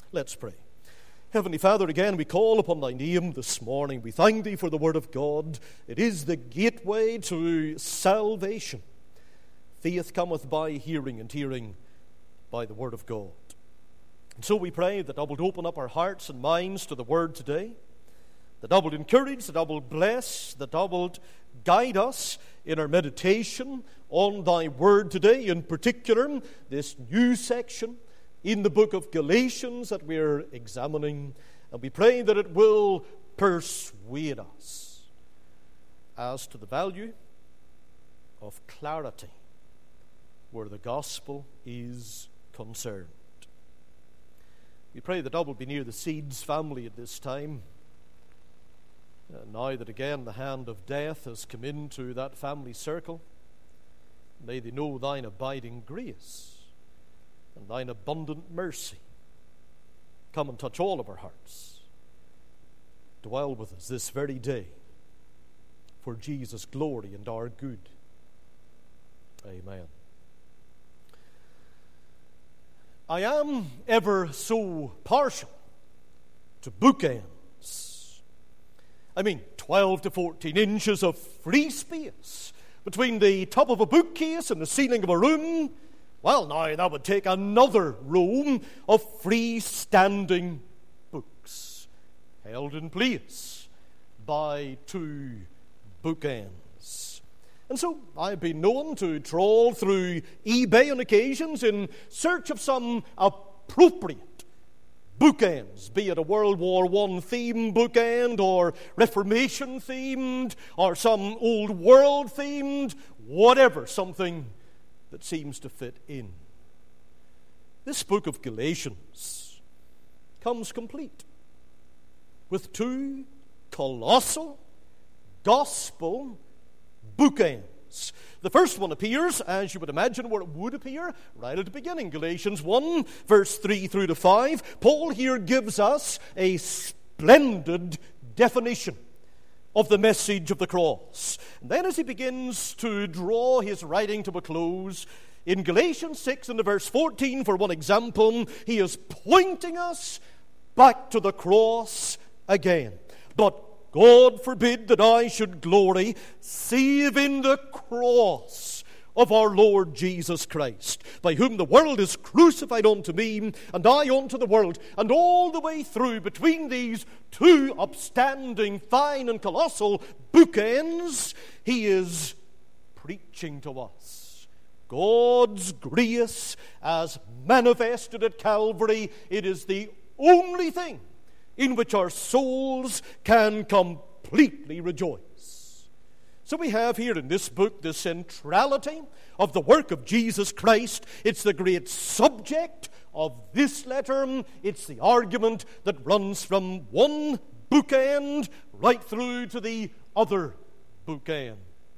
Let's pray. Heavenly Father, again we call upon thy name this morning. We thank thee for the word of God. It is the gateway to salvation. Faith cometh by hearing, and hearing by the word of God. And so we pray that thou wilt open up our hearts and minds to the word today, that thou wilt encourage, that thou wilt bless, that thou wilt guide us in our meditation on thy word today, in particular this new section in the book of Galatians that we're examining. And we pray that it will persuade us as to the value of clarity where the gospel is concerned. We pray that thou wilt be near the Seeds family at this time. Now that again the hand of death has come into that family circle, may they know thine abiding grace and thine abundant mercy. Come and touch all of our hearts. Dwell with us this very day for Jesus' glory and our good. Amen. I am ever so partial to bookends. 12 to 14 inches of free space between the top of a bookcase and the ceiling of a room. Well, now that would take another row of freestanding books held in place by two bookends. And so I've been known to trawl through eBay on occasions in search of some appropriate bookends, be it a World War I themed bookend or Reformation themed or some old world themed, whatever, something that seems to fit in. This book of Galatians comes complete with two colossal gospel bookends. The first one appears, as you would imagine where it would appear, right at the beginning. Galatians 1, verse 3 through to 5. Paul here gives us a splendid definition of the message of the cross. And then as he begins to draw his writing to a close, in Galatians 6 and verse 14, for one example, he is pointing us back to the cross again. But God forbid that I should glory save in the cross of our Lord Jesus Christ, by whom the world is crucified unto me, and I unto the world. And all the way through, between these two upstanding, fine and colossal bookends, he is preaching to us God's grace as manifested at Calvary. It is the only thing in which our souls can completely rejoice. So we have here in this book the centrality of the work of Jesus Christ. It's the great subject of this letter. It's the argument that runs from one bookend right through to the other bookend.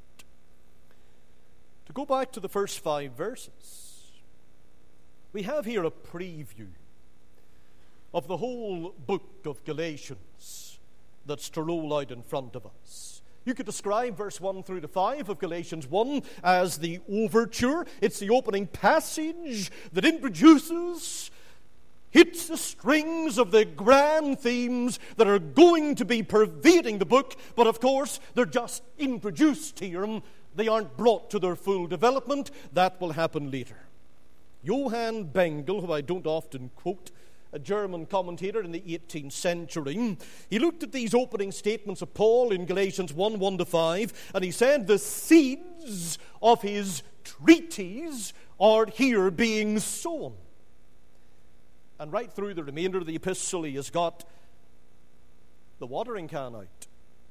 To go back to the first 5 verses, we have here a preview of the whole book of Galatians that's to roll out in front of us. You could describe verse 1 through to 5 of Galatians 1 as the overture. It's the opening passage that introduces, hits the strings of the grand themes that are going to be pervading the book, but of course they're just introduced here. They aren't brought to their full development. That will happen later. Johann Bengel, who I don't often quote, a German commentator in the 18th century, he looked at these opening statements of Paul in Galatians 1, 1 to 5, and he said the seeds of his treatise are here being sown. And right through the remainder of the epistle, he has got the watering can out.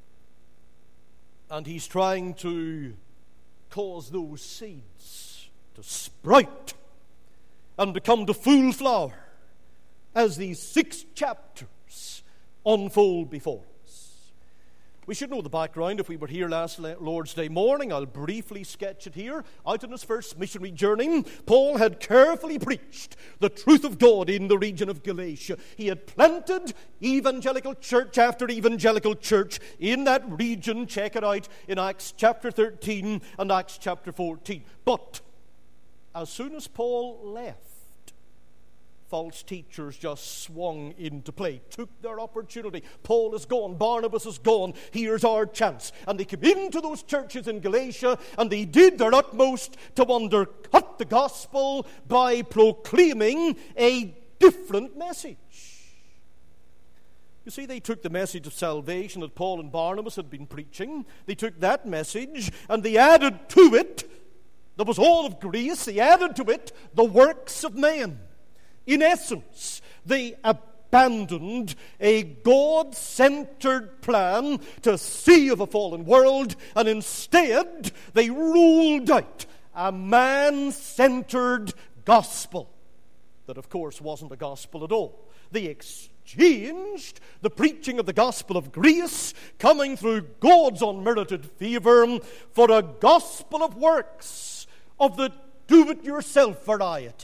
And he's trying to cause those seeds to sprout and to come to full flower as these 6 chapters unfold before us. We should know the background if we were here last Lord's Day morning. I'll briefly sketch it here. Out on his first missionary journey, Paul had carefully preached the truth of God in the region of Galatia. He had planted evangelical church after evangelical church in that region. Check it out in Acts chapter 13 and Acts chapter 14. But as soon as Paul left false teachers just swung into play, took their opportunity. Paul is gone, Barnabas is gone, here's our chance. And they came into those churches in Galatia, and they did their utmost to undercut the gospel by proclaiming a different message. You see, they took the message of salvation that Paul and Barnabas had been preaching. They took that message and they added to it, that was all of grace, they added to it the works of men. In essence, they abandoned a God-centered plan to save a fallen world, and instead they ruled out a man-centered gospel that, of course, wasn't a gospel at all. They exchanged the preaching of the gospel of grace, coming through God's unmerited favor, for a gospel of works, of the do-it-yourself variety.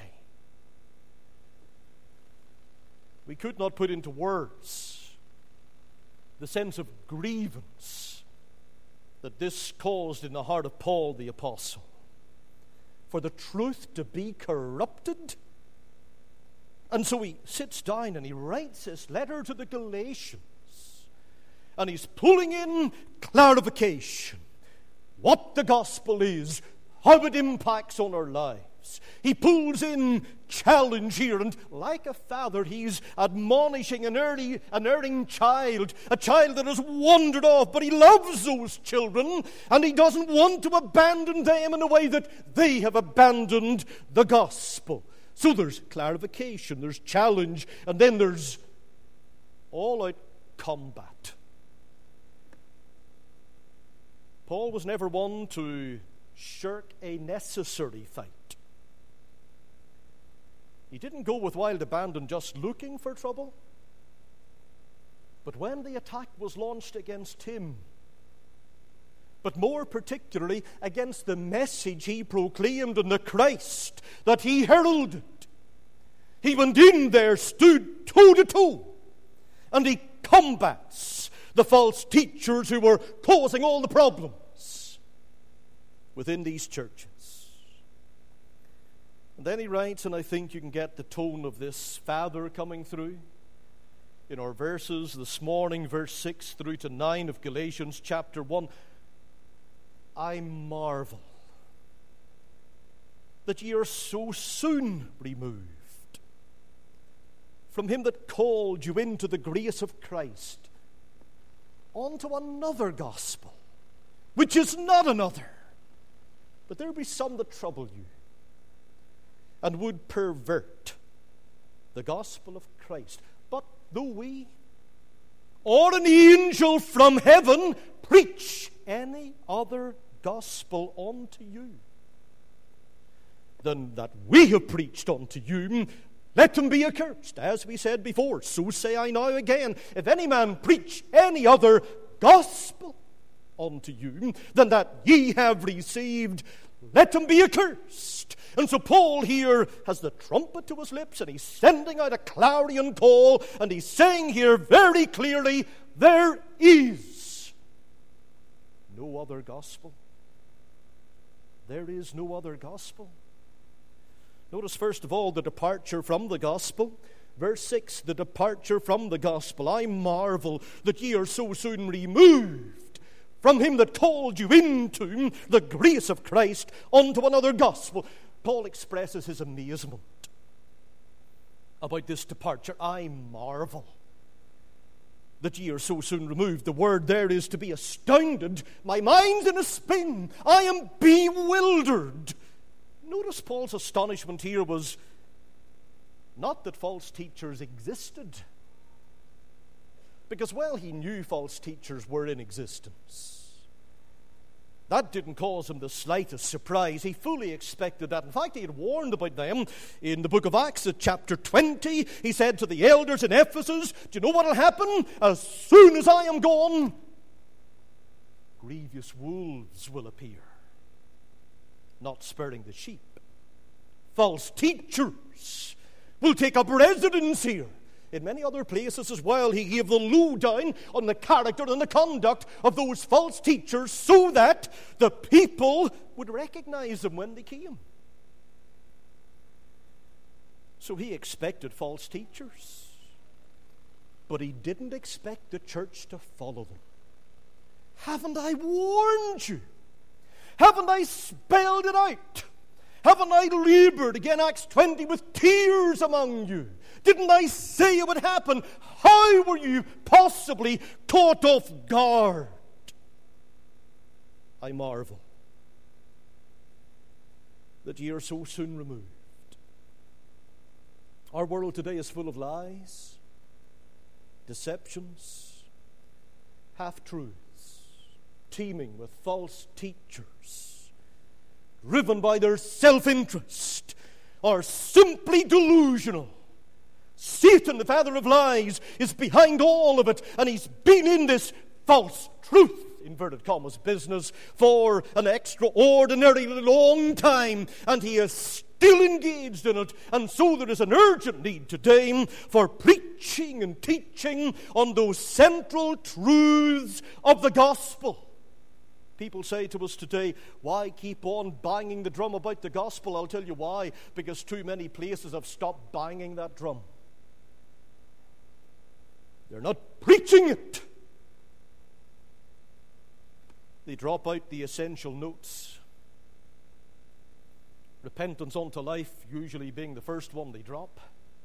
We could not put into words the sense of grievance that this caused in the heart of Paul the apostle. For the truth to be corrupted. And so he sits down and he writes this letter to the Galatians. And he's pulling in clarification. What the gospel is, how it impacts on our lives. He pulls in challenge here, and like a father, he's admonishing an erring child, a child that has wandered off, but he loves those children, and he doesn't want to abandon them in a way that they have abandoned the gospel. So there's clarification, there's challenge, and then there's all-out combat. Paul was never one to shirk a necessary fight. He didn't go with wild abandon just looking for trouble. But when the attack was launched against him, but more particularly against the message he proclaimed and the Christ that he heralded, he went in there, stood toe to toe, and he combats the false teachers who were causing all the problems within these churches. And then he writes, and I think you can get the tone of this father coming through in our verses this morning, verse 6 through to 9 of Galatians chapter 1. I marvel that ye are so soon removed from him that called you into the grace of Christ unto another gospel, which is not another. But there be some that trouble you, and would pervert the gospel of Christ. But though we, or an angel from heaven, preach any other gospel unto you than that we have preached unto you, let him be accursed. As we said before, so say I now again, if any man preach any other gospel unto you than that ye have received, let him be accursed. And so Paul here has the trumpet to his lips, and he's sending out a clarion call, and he's saying here very clearly, there is no other gospel. There is no other gospel. Notice first of all the departure from the gospel. Verse 6, the departure from the gospel. I marvel that ye are so soon removed from him that called you into the grace of Christ unto another gospel. Paul expresses his amazement about this departure. I marvel that ye are so soon removed. The word there is to be astounded. My mind's in a spin. I am bewildered. Notice Paul's astonishment here was not that false teachers existed, because, well, he knew false teachers were in existence. That didn't cause him the slightest surprise. He fully expected that. In fact, he had warned about them in the book of Acts at chapter 20. He said to the elders in Ephesus, do you know what will happen? As soon as I am gone, grievous wolves will appear, not sparing the sheep. False teachers will take up residence here. In many other places as well, he gave the lowdown on the character and the conduct of those false teachers so that the people would recognize them when they came. So he expected false teachers, but he didn't expect the church to follow them. Haven't I warned you? Haven't I spelled it out? Haven't I labored, again Acts 20, with tears among you? Didn't I say it would happen? How were you possibly caught off guard? I marvel that ye are so soon removed. Our world today is full of lies, deceptions, half-truths, teeming with false teachers, driven by their self-interest, or simply delusional. Satan, the father of lies, is behind all of it, and he's been in this false truth, inverted commas, business for an extraordinarily long time, and he is still engaged in it. And so there is an urgent need today for preaching and teaching on those central truths of the gospel. People say to us today, why keep on banging the drum about the gospel? I'll tell you why. Because too many places have stopped banging that drum. They're not preaching it. They drop out the essential notes. Repentance unto life usually being the first one they drop.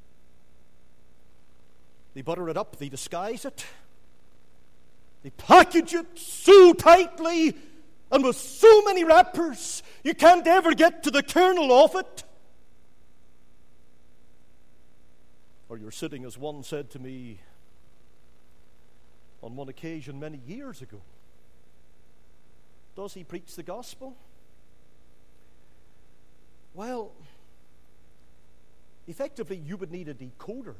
They butter it up, they disguise it. They package it so tightly and with so many wrappers, you can't ever get to the kernel of it. Or you're sitting, as one said to me on one occasion many years ago, does he preach the gospel? Well, effectively you would need a decoder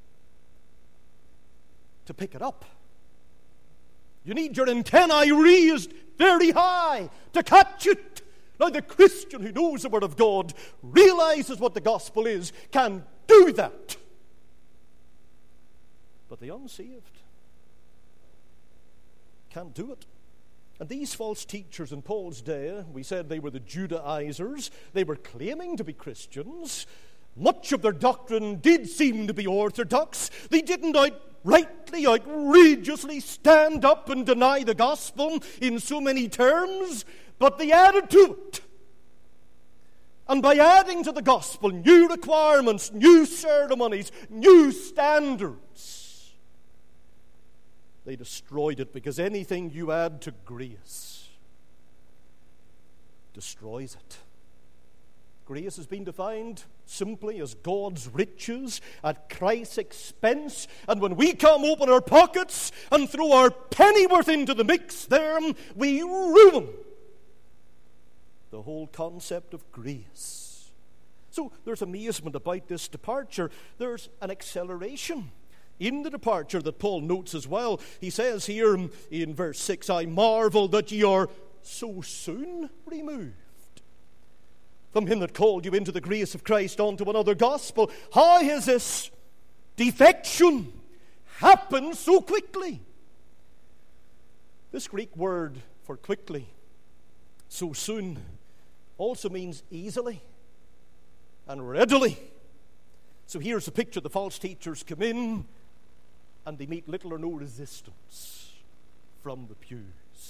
to pick it up. You need your antennae raised very high to catch it. Now, the Christian who knows the Word of God, realizes what the gospel is, can do that. But the unsaved can't do it. And these false teachers in Paul's day, we said they were the Judaizers. They were claiming to be Christians. Much of their doctrine did seem to be orthodox. They didn't outrightly, outrageously stand up and deny the gospel in so many terms, but they added to it. And by adding to the gospel new requirements, new ceremonies, new standards, they destroyed it, because anything you add to grace destroys it. Grace has been defined simply as God's riches at Christ's expense. And when we come open our pockets and throw our pennyworth into the mix there, we ruin the whole concept of grace. So there's amazement about this departure. There's an acceleration in the departure that Paul notes as well. He says here in verse 6, I marvel that ye are so soon removed from him that called you into the grace of Christ unto another gospel. How has this defection happened so quickly? This Greek word for quickly, so soon, also means easily and readily. So here's a picture. The false teachers come in, and they meet little or no resistance from the pews.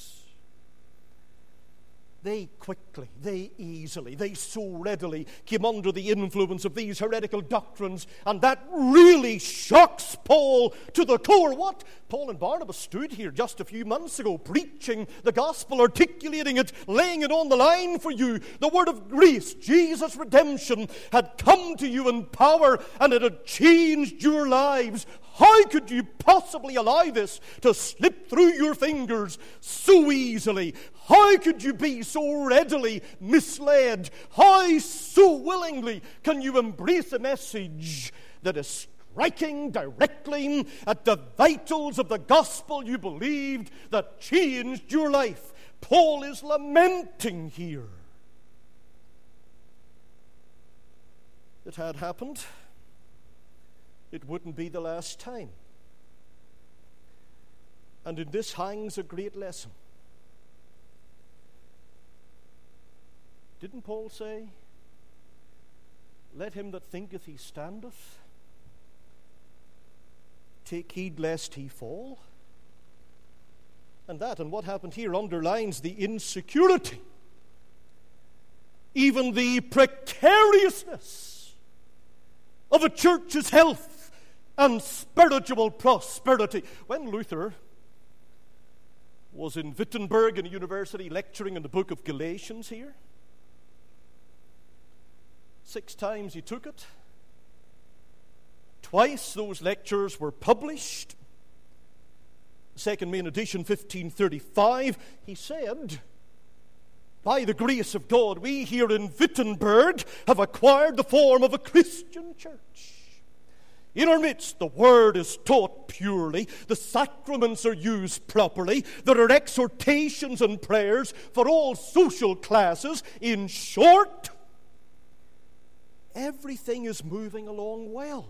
They quickly, they easily, they so readily came under the influence of these heretical doctrines, and that really shocks Paul to the core. What? Paul and Barnabas stood here just a few months ago preaching the gospel, articulating it, laying it on the line for you. The word of grace, Jesus' redemption, had come to you in power, and it had changed your lives. How could you possibly allow this to slip through your fingers so easily? How could you be so readily misled? How so willingly can you embrace a message that is striking directly at the vitals of the gospel you believed, that changed your life? Paul is lamenting here. It had happened. It wouldn't be the last time. And in this hangs a great lesson. Didn't Paul say, let him that thinketh he standeth take heed lest he fall. And what happened here underlines the insecurity, even the precariousness of a church's health and spiritual prosperity. When Luther was in Wittenberg in a university lecturing in the book of Galatians here, 6 times he took it. Twice those lectures were published. Second main edition, 1535, he said, by the grace of God, we here in Wittenberg have acquired the form of a Christian church. In our midst, the word is taught purely, the sacraments are used properly, there are exhortations and prayers for all social classes. In short, everything is moving along well.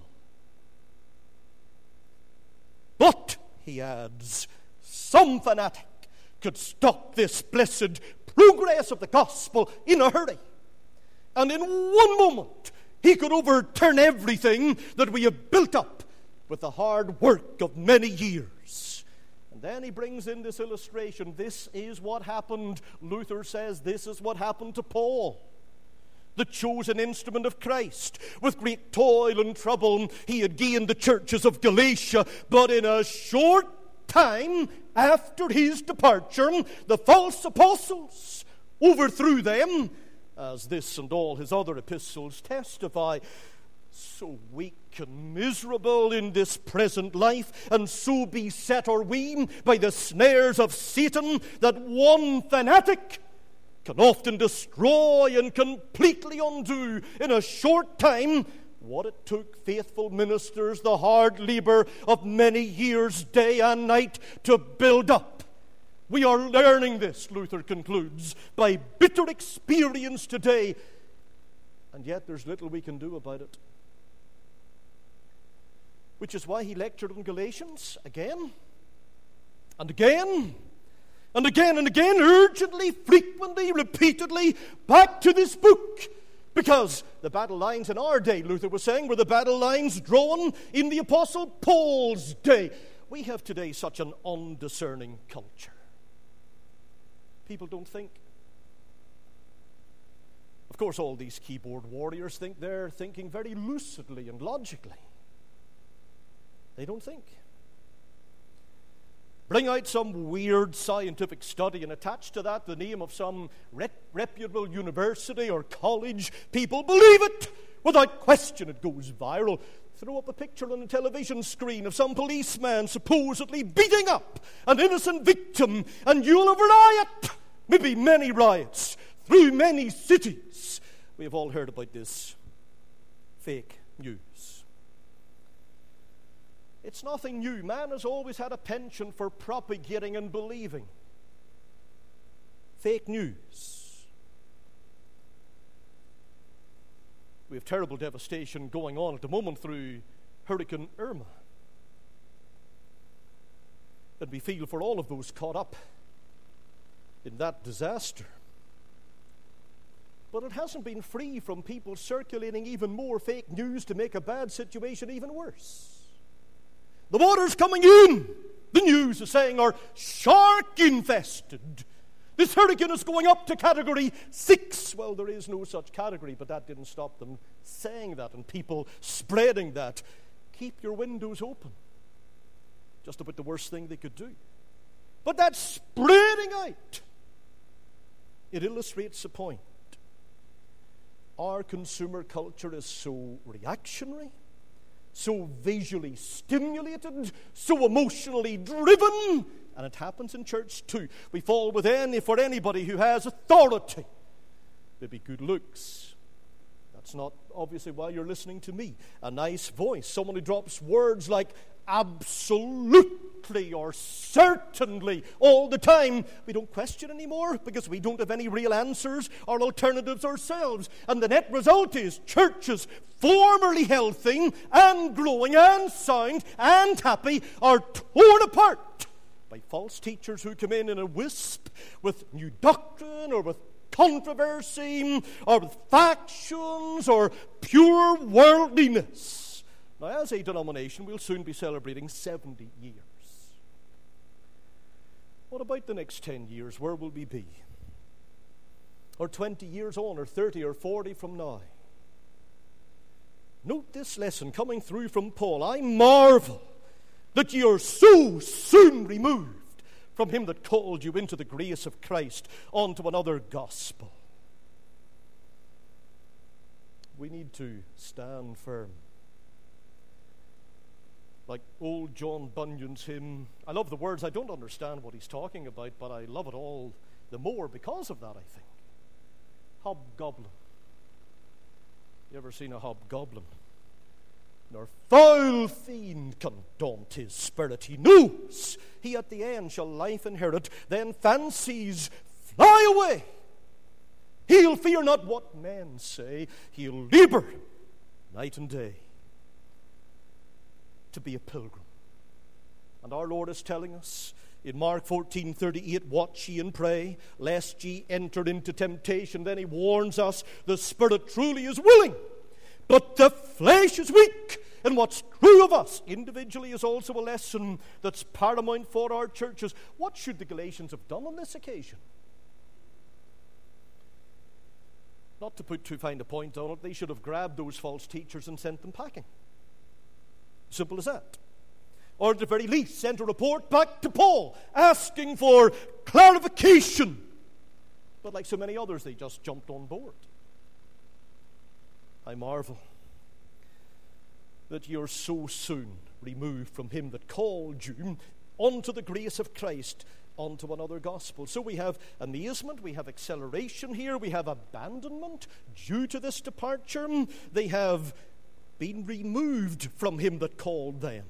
But, he adds, some fanatic could stop this blessed progress of the gospel in a hurry. And in one moment, he could overturn everything that we have built up with the hard work of many years. And then he brings in this illustration. This is what happened, Luther says, this is what happened to Paul, the chosen instrument of Christ. With great toil and trouble, he had gained the churches of Galatia, but in a short time after his departure, the false apostles overthrew them, as this and all his other epistles testify. So weak and miserable in this present life, and so beset are we by the snares of Satan, that one fanatic can often destroy and completely undo in a short time what it took faithful ministers the hard labor of many years, day and night, to build up. We are learning this, Luther concludes, by bitter experience today, and yet there's little we can do about it. Which is why he lectured on Galatians again and again and again and again, urgently, frequently, repeatedly, back to this book. Because the battle lines in our day, Luther was saying, were the battle lines drawn in the Apostle Paul's day. We have today such an undiscerning culture. People don't think. Of course, all these keyboard warriors think they're thinking very lucidly and logically. They don't think. Bring out some weird scientific study and attach to that the name of some reputable university or college. People believe it. Without question, it goes viral. Throw up a picture on the television screen of some policeman supposedly beating up an innocent victim, and you'll have a riot. Maybe many riots through many cities. We have all heard about this fake news. It's nothing new. Man has always had a penchant for propagating and believing fake news. We have terrible devastation going on at the moment through Hurricane Irma. And we feel for all of those caught up in that disaster. But it hasn't been free from people circulating even more fake news to make a bad situation even worse. The waters coming in, the news is saying, are shark-infested. This hurricane is going up to Category 6. Well, there is no such category, but that didn't stop them saying that and people spreading that. Keep your windows open. Just about the worst thing they could do. But that spreading out, it illustrates the point. Our consumer culture is so reactionary, so visually stimulated, so emotionally driven, and it happens in church too. We fall within for anybody who has authority. Maybe good looks. That's not obviously why you're listening to me. A nice voice, someone who drops words like absolutely or certainly all the time. We don't question anymore because we don't have any real answers or alternatives ourselves. And the net result is churches formerly healthy and growing and sound and happy are torn apart by false teachers who come in a wisp with new doctrine or with controversy or with factions or pure worldliness. Now, as a denomination, we'll soon be celebrating 70 years. What about the next 10 years? Where will we be? Or 20 years on, or 30 or 40 from now? Note this lesson coming through from Paul. I marvel that ye are so soon removed from him that called you into the grace of Christ unto another gospel. We need to stand firm. Like old John Bunyan's hymn. I love the words. I don't understand what he's talking about, but I love it all the more because of that, I think. Hobgoblin. You ever seen a hobgoblin? Nor foul fiend can daunt his spirit. He knows he at the end shall life inherit. Then fancies fly away. He'll fear not what men say. He'll labor night and day to be a pilgrim. And our Lord is telling us in Mark 14:38, watch ye and pray, lest ye enter into temptation. Then he warns us, the spirit truly is willing, but the flesh is weak. And what's true of us individually is also a lesson that's paramount for our churches. What should the Galatians have done on this occasion? Not to put too fine a point on it, they should have grabbed those false teachers and sent them packing. Simple as that. Or at the very least, sent a report back to Paul asking for clarification. But like so many others, they just jumped on board. I marvel that you're so soon removed from him that called you unto the grace of Christ, unto another gospel. So we have amazement, we have acceleration here, we have abandonment due to this departure. They have been removed from him that called them.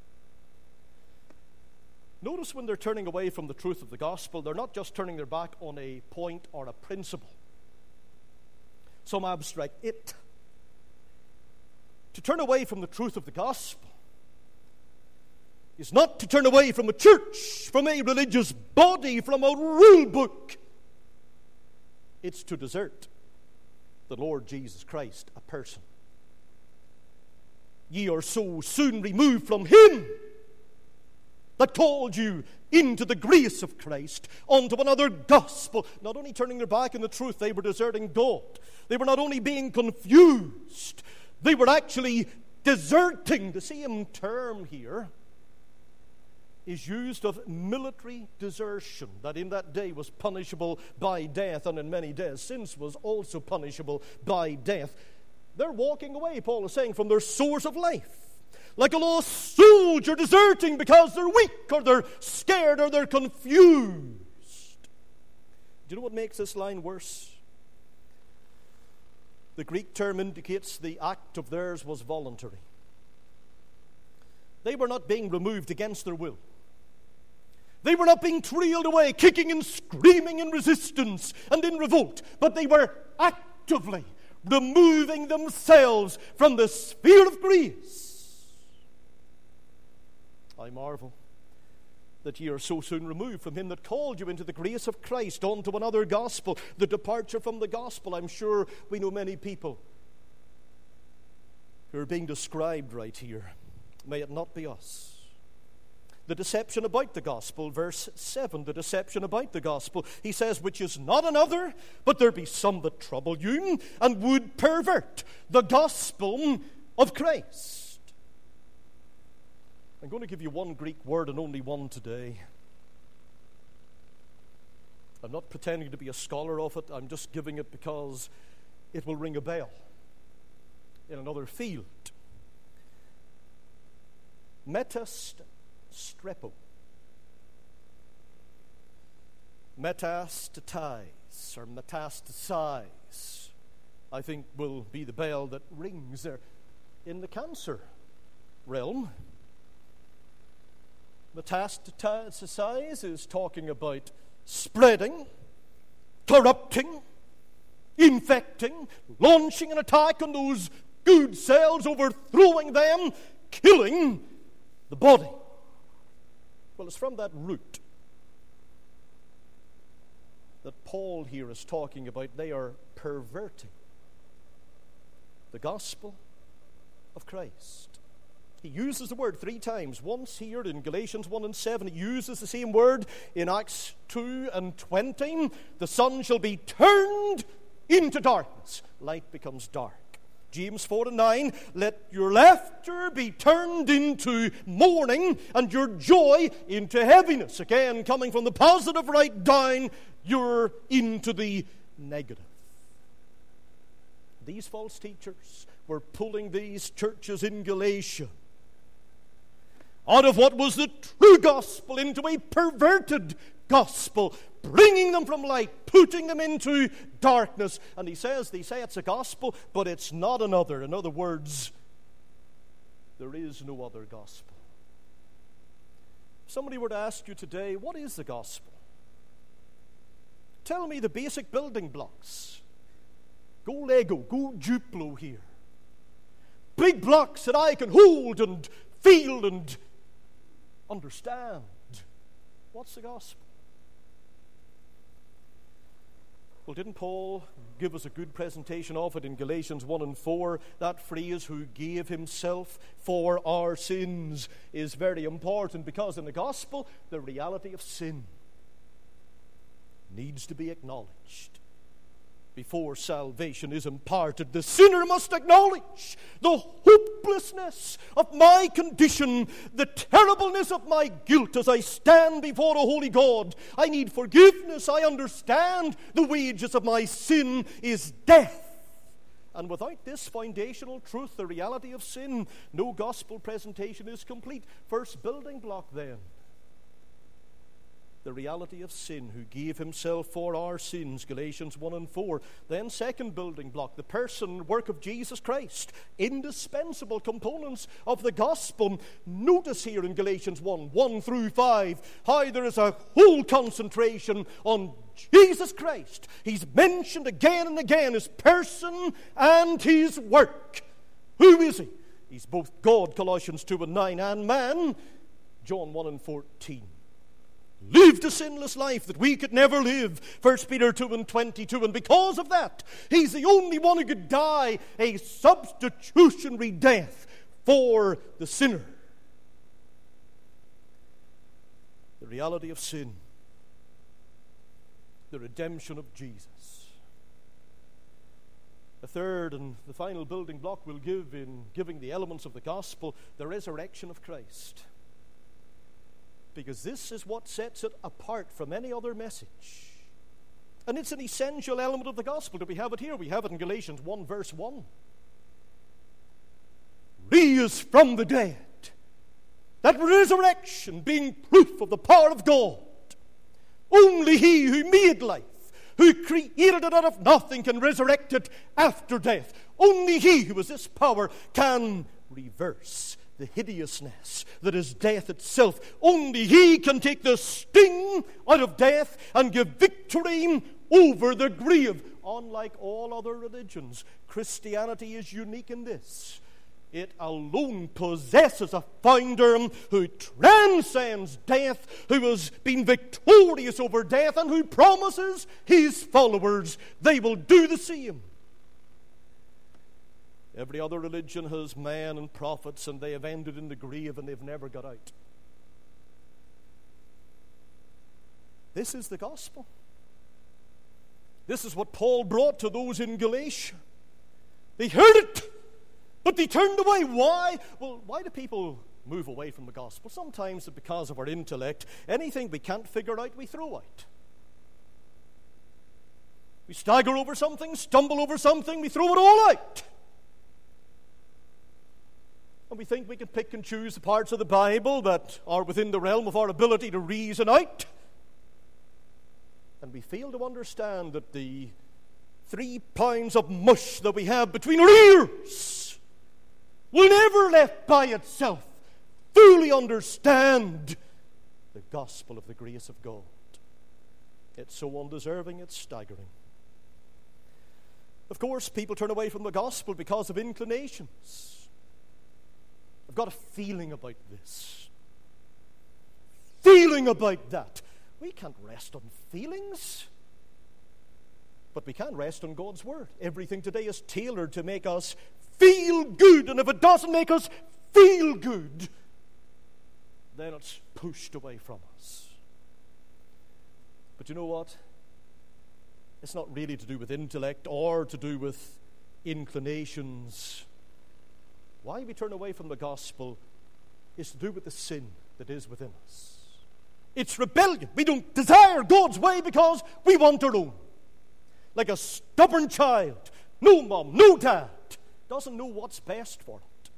Notice when they're turning away from the truth of the gospel, they're not just turning their back on a point or a principle, some abstract it. To turn away from the truth of the gospel is not to turn away from a church, from a religious body, from a rule book. It's to desert the Lord Jesus Christ, a person. Ye are so soon removed from him that called you into the grace of Christ unto another gospel. Not only turning their back on the truth, they were deserting God. They were not only being confused, they were actually deserting. The same term here is used of military desertion, that in that day was punishable by death, and in many days since was also punishable by death. They're walking away, Paul is saying, from their source of life. Like a lost soldier deserting because they're weak or they're scared or they're confused. Do you know what makes this line worse? The Greek term indicates the act of theirs was voluntary. They were not being removed against their will. They were not being trailed away, kicking and screaming in resistance and in revolt, but they were actively removing themselves from the sphere of grace. I marvel that ye are so soon removed from him that called you into the grace of Christ unto another gospel. The departure from the gospel. I'm sure we know many people who are being described right here. May it not be us. The deception about the gospel, verse 7, the deception about the gospel. He says, which is not another, but there be some that trouble you and would pervert the gospel of Christ. I'm going to give you one Greek word and only one today. I'm not pretending to be a scholar of it. I'm just giving it because it will ring a bell in another field. Metastrepo. Metastatize or metastasize, I think, will be the bell that rings there in the cancer realm. Metastasize is talking about spreading, corrupting, infecting, launching an attack on those good cells, overthrowing them, killing the body. Well, it's from that root that Paul here is talking about. They are perverting the gospel of Christ. He uses the word 3 times. Once here in Galatians 1 and 7. He uses the same word in Acts 2 and 20. The sun shall be turned into darkness. Light becomes dark. James 4 and 9, let your laughter be turned into mourning and your joy into heaviness. Again, coming from the positive right down, you're into the negative. These false teachers were pulling these churches in Galatia out of what was the true gospel into a perverted gospel, bringing them from light, putting them into darkness. And they say it's a gospel, but it's not another. In other words, there is no other gospel. If somebody were to ask you today, what is the gospel? Tell me the basic building blocks. Go Lego, go Duplo here. Big blocks that I can hold and feel and understand. What's the gospel? Well, didn't Paul give us a good presentation of it in Galatians 1 and 4? That phrase, who gave himself for our sins, is very important, because in the gospel, the reality of sin needs to be acknowledged. Before salvation is imparted, the sinner must acknowledge the hopelessness of my condition, the terribleness of my guilt as I stand before a holy God. I need forgiveness. I understand the wages of my sin is death. And without this foundational truth, the reality of sin, no gospel presentation is complete. First building block then, the reality of sin, who gave himself for our sins, Galatians 1 and 4. Then second building block, the person and work of Jesus Christ, indispensable components of the gospel. Notice here in Galatians 1 through 5, how there is a whole concentration on Jesus Christ. He's mentioned again and again, his person and his work. Who is he? He's both God, Colossians 2 and 9, and man, John 1 and 14. Lived a sinless life that we could never live, 1 Peter 2 and 22. And because of that, he's the only one who could die a substitutionary death for the sinner. The reality of sin, the redemption of Jesus. The third and the final building block we'll give in giving the elements of the gospel, the resurrection of Christ. Because this is what sets it apart from any other message. And it's an essential element of the gospel. Do we have it here? We have it in Galatians 1 verse 1. Raised from the dead. That resurrection being proof of the power of God. Only he who made life, who created it out of nothing, can resurrect it after death. Only he who has this power can reverse the hideousness that is death itself. Only he can take the sting out of death and give victory over the grave. Unlike all other religions, Christianity is unique in this. It alone possesses a founder who transcends death, who has been victorious over death, and who promises his followers they will do the same. Every other religion has men and prophets, and they have ended in the grave and they've never got out. This is the gospel. This is what Paul brought to those in Galatia. They heard it, but they turned away. Why? Well, why do people move away from the gospel? Sometimes it's because of our intellect. Anything we can't figure out, we throw out. We stagger over something, stumble over something, we throw it all out. And we think we can pick and choose the parts of the Bible that are within the realm of our ability to reason out. And we fail to understand that the 3 pounds of mush that we have between our ears will never, left by itself, fully understand the gospel of the grace of God. It's so undeserving, it's staggering. Of course, people turn away from the gospel because of inclinations. I've got a feeling about this. Feeling about that. We can't rest on feelings. But we can rest on God's word. Everything today is tailored to make us feel good. And if it doesn't make us feel good, then it's pushed away from us. But you know what? It's not really to do with intellect or to do with inclinations. Why we turn away from the gospel is to do with the sin that is within us. It's rebellion. We don't desire God's way because we want our own. Like a stubborn child, no mom, no dad, doesn't know what's best for it.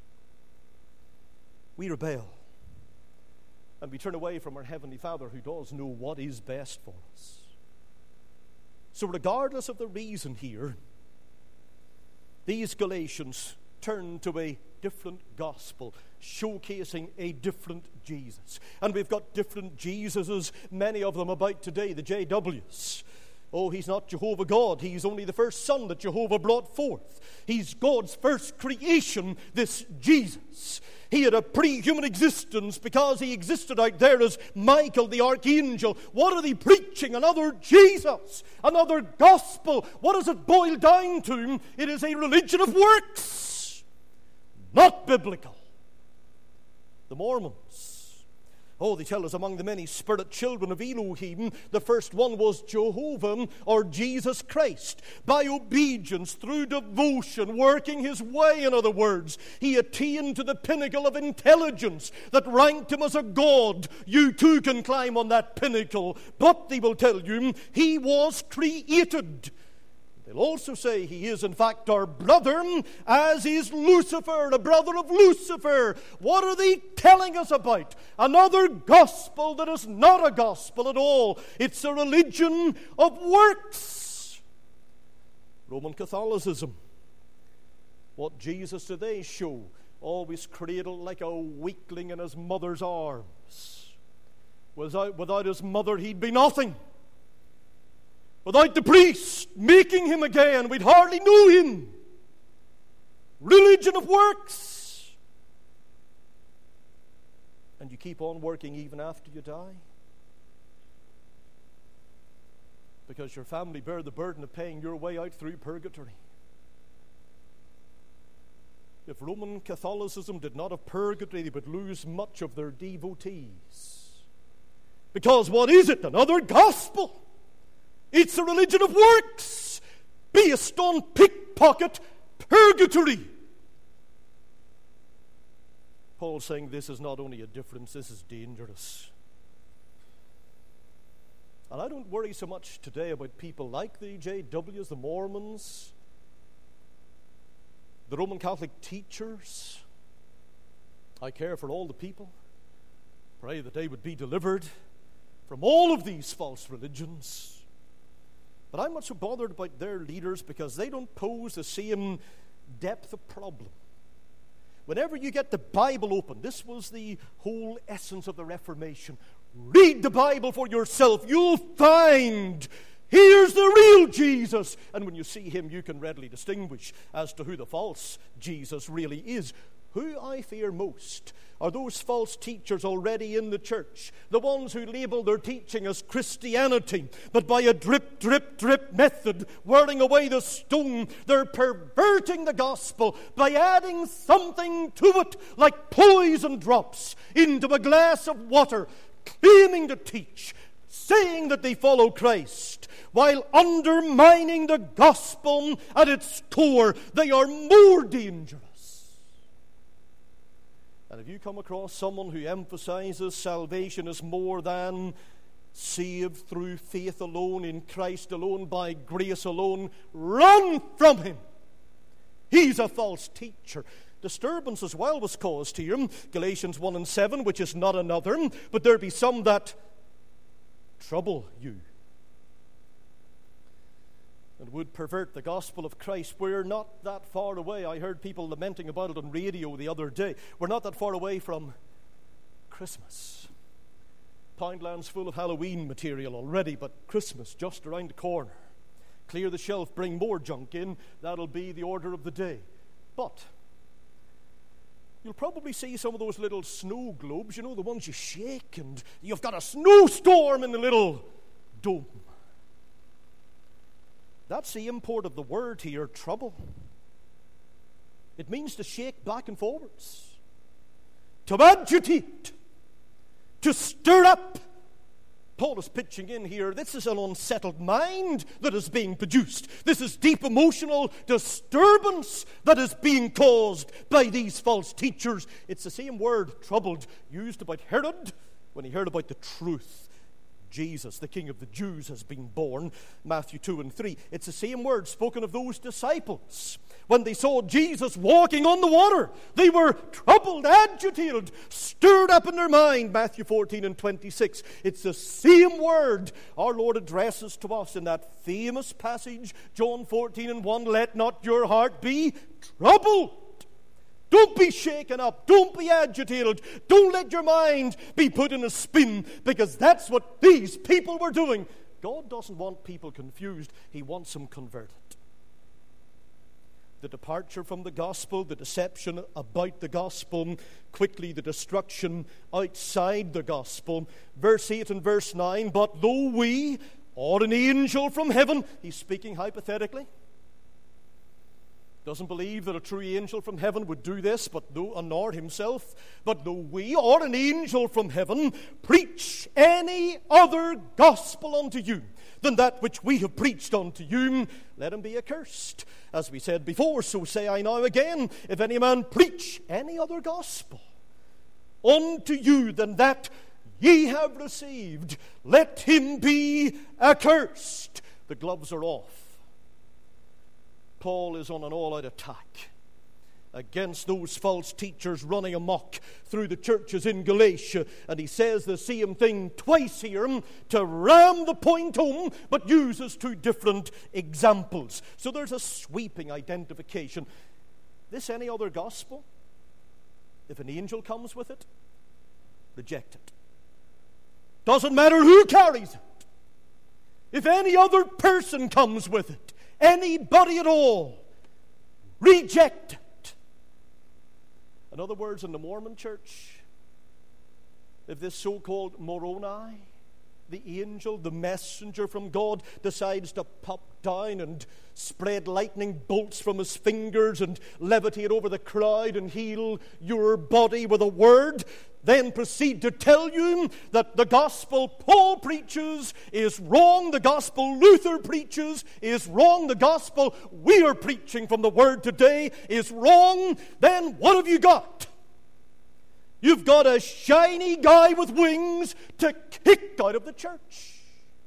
We rebel. And we turn away from our Heavenly Father who does know what is best for us. So regardless of the reason here, these Galatians turn to a different gospel, showcasing a different Jesus. And we've got different Jesuses, many of them about today, the JWs. Oh, he's not Jehovah God. He's only the first son that Jehovah brought forth. He's God's first creation, this Jesus. He had a pre-human existence because he existed out there as Michael the archangel. What are they preaching? Another Jesus, another gospel. What does it boil down to? It is a religion of works, not biblical. The Mormons. Oh, they tell us among the many spirit children of Elohim, the first one was Jehovah or Jesus Christ. By obedience, through devotion, working his way, in other words, he attained to the pinnacle of intelligence that ranked him as a god. You too can climb on that pinnacle, but they will tell you he was created. They'll also say he is in fact our brother, as is Lucifer, a brother of Lucifer. What are they telling us about? Another gospel that is not a gospel at all. It's a religion of works. Roman Catholicism. What Jesus do they show? Always cradled like a weakling in his mother's arms. Without his mother, he'd be nothing. Without the priest making him again, we'd hardly know him. Religion of works. And you keep on working even after you die. Because your family bear the burden of paying your way out through purgatory. If Roman Catholicism did not have purgatory, they would lose much of their devotees. Because what is it? Another gospel. It's a religion of works, based on pickpocket purgatory. Paul's saying this is not only a difference, this is dangerous. And I don't worry so much today about people like the JWs, the Mormons, the Roman Catholic teachers. I care for all the people. Pray that they would be delivered from all of these false religions. But I'm not so bothered about their leaders because they don't pose the same depth of problem. Whenever you get the Bible open, this was the whole essence of the Reformation. Read the Bible for yourself. You'll find here's the real Jesus. And when you see him, you can readily distinguish as to who the false Jesus really is. Who I fear most are those false teachers already in the church, the ones who label their teaching as Christianity, but by a drip, drip, drip method, whirling away the stone, they're perverting the gospel by adding something to it like poison drops into a glass of water, claiming to teach, saying that they follow Christ, while undermining the gospel at its core. They are more dangerous. And if you come across someone who emphasizes salvation is more than saved through faith alone, in Christ alone, by grace alone, run from him. He's a false teacher. Disturbance as well was caused here. Galatians 1 and 7, which is not another, but there be some that trouble you and would pervert the gospel of Christ. We're not that far away. I heard people lamenting about it on radio the other day. We're not that far away from Christmas. Poundland's full of Halloween material already, but Christmas just around the corner. Clear the shelf, bring more junk in. That'll be the order of the day. But you'll probably see some of those little snow globes, you know, the ones you shake, and you've got a snowstorm in the little dome. That's the import of the word here, trouble. It means to shake back and forwards, to agitate, to stir up. Paul is pitching in here. This is an unsettled mind that is being produced. This is deep emotional disturbance that is being caused by these false teachers. It's the same word, troubled, used about Herod when he heard about the truth. Jesus, the King of the Jews, has been born, Matthew 2 and 3. It's the same word spoken of those disciples. When they saw Jesus walking on the water, they were troubled, agitated, stirred up in their mind, Matthew 14 and 26. It's the same word our Lord addresses to us in that famous passage, John 14 and 1, let not your heart be troubled. Don't be shaken up. Don't be agitated. Don't let your mind be put in a spin, because that's what these people were doing. God doesn't want people confused. He wants them converted. The departure from the gospel, the deception about the gospel, quickly the destruction outside the gospel. Verse 8 and verse 9, but though we or an angel from heaven, he's speaking hypothetically, doesn't believe that a true angel from heaven would do this, nor himself. But though we or an angel from heaven preach any other gospel unto you than that which we have preached unto you, let him be accursed. As we said before, so say I now again, if any man preach any other gospel unto you than that ye have received, let him be accursed. The gloves are off. Paul is on an all-out attack against those false teachers running amok through the churches in Galatia. And he says the same thing twice here to ram the point home, but uses two different examples. So there's a sweeping identification. This any other gospel, if an angel comes with it, reject it. Doesn't matter who carries it. If any other person comes with it, anybody at all, reject it. In other words, in the Mormon church, if this so-called Moroni, the angel, the messenger from God, decides to pop down and spread lightning bolts from his fingers and levitate over the crowd and heal your body with a word, then proceed to tell you that the gospel Paul preaches is wrong, the gospel Luther preaches is wrong, the gospel we are preaching from the Word today is wrong, then what have you got? You've got a shiny guy with wings to kick out of the church.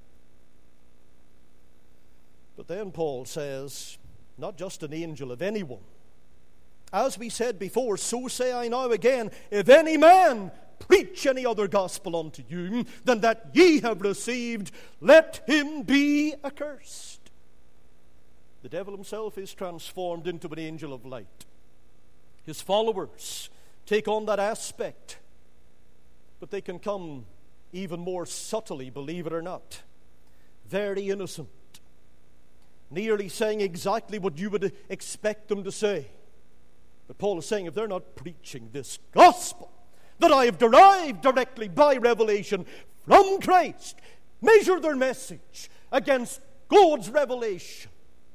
But then Paul says, not just an angel of anyone. As we said before, so say I now again, if any man preach any other gospel unto you than that ye have received, let him be accursed. The devil himself is transformed into an angel of light. His followers take on that aspect, but they can come even more subtly, believe it or not. Very innocent, nearly saying exactly what you would expect them to say. But Paul is saying, if they're not preaching this gospel that I have derived directly by revelation from Christ, measure their message against God's revelation.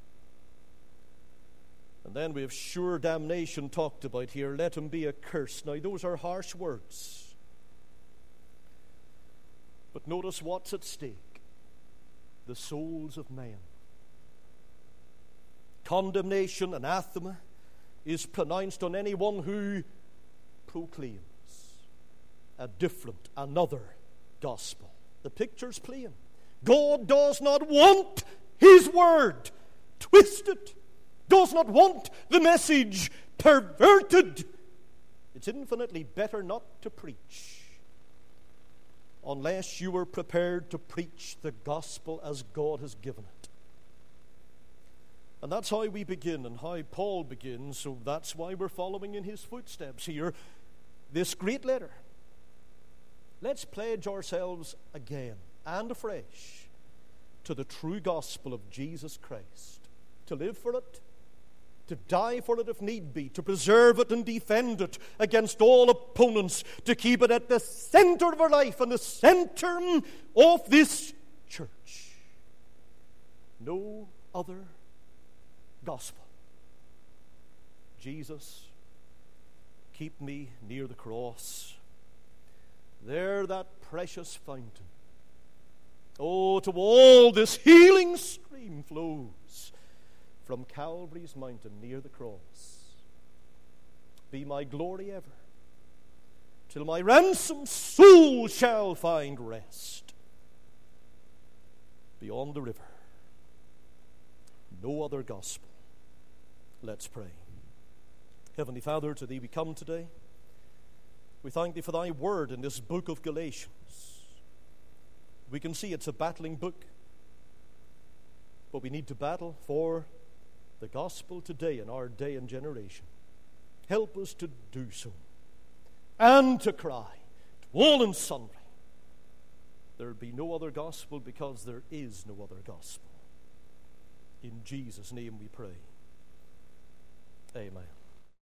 And then we have sure damnation talked about here. Let him be accursed. Now, those are harsh words. But notice what's at stake. The souls of men. Condemnation, anathema, is pronounced on anyone who proclaims a different, another gospel. The picture's plain. God does not want His word twisted, does not want the message perverted. It's infinitely better not to preach unless you are prepared to preach the gospel as God has given it. And that's how we begin and how Paul begins, so that's why we're following in his footsteps here. This great letter. Let's pledge ourselves again and afresh to the true gospel of Jesus Christ. To live for it, to die for it if need be, to preserve it and defend it against all opponents, to keep it at the center of our life and the center of this church. No other gospel. Jesus, keep me near the cross. There that precious fountain, oh, to all this healing stream flows from Calvary's mountain near the cross. Be my glory ever, till my ransomed soul shall find rest beyond the river. No other gospel. Let's pray. Heavenly Father, to Thee we come today. We thank Thee for Thy word in this book of Galatians. We can see it's a battling book, but we need to battle for the gospel today in our day and generation. Help us to do so, and to cry to all and sundry, there be no other gospel, because there is no other gospel. In Jesus' name we pray. Amen.